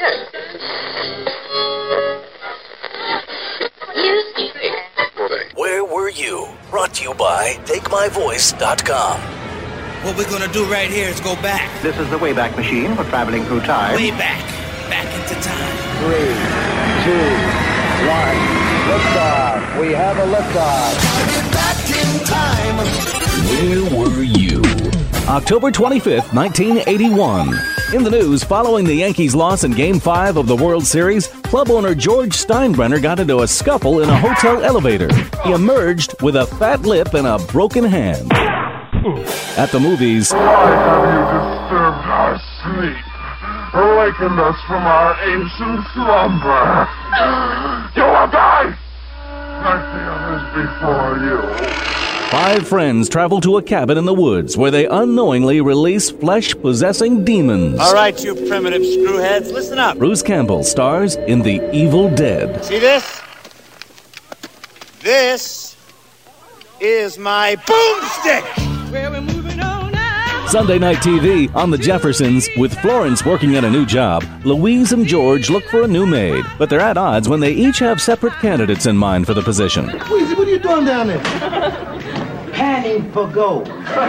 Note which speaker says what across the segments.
Speaker 1: Where were you? Brought to you by TakeMyVoice.com.
Speaker 2: What we're going to do right here is go back.
Speaker 3: This is the Wayback Machine for traveling through time.
Speaker 2: Way back. Back into time.
Speaker 4: 3, 2, 1. Liftoff. We have a liftoff.
Speaker 1: Back in time. Where were you?
Speaker 5: October 25th, 1981. In the news, following the Yankees' loss in Game 5 of the World Series, club owner George Steinbrenner got into a scuffle in a hotel elevator. He emerged with a fat lip and a broken hand. At the movies,
Speaker 6: Why have you disturbed our sleep? Awakened us from our ancient slumber. You will die like the others before you.
Speaker 5: 5 friends travel to a cabin in the woods where they unknowingly release flesh-possessing demons.
Speaker 7: All right, you primitive screwheads, listen up.
Speaker 5: Bruce Campbell stars in The Evil Dead.
Speaker 7: See this? This is my boomstick.
Speaker 2: Where we're moving on now.
Speaker 5: Sunday Night TV on The Jeffersons. With Florence working at a new job, Louise and George look for a new maid. But they're at odds when they each have separate candidates in mind for the position.
Speaker 8: Weezy, what are you doing down there? Panning for gold.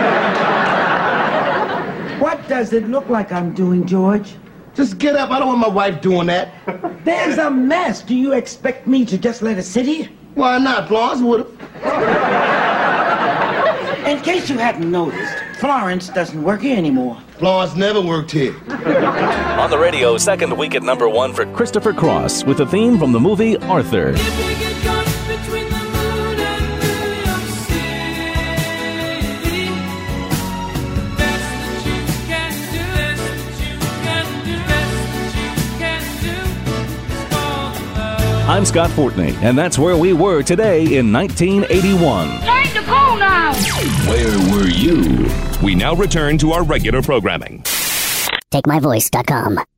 Speaker 8: What does it look like I'm doing, George?
Speaker 9: Just get up. I don't want my wife doing that.
Speaker 8: There's a mess. Do you expect me to just let it sit here?
Speaker 9: Why not? Florence would have.
Speaker 8: In case you hadn't noticed, Florence doesn't work here anymore.
Speaker 9: Florence never worked here.
Speaker 5: On the radio, second week at number 1 for Christopher Cross with the theme from the movie Arthur. I'm Scott Fortney, and that's where we were today in 1981.
Speaker 10: Time to go now!
Speaker 1: Where were you?
Speaker 11: We now return to our regular programming.
Speaker 12: TakeMyVoice.com.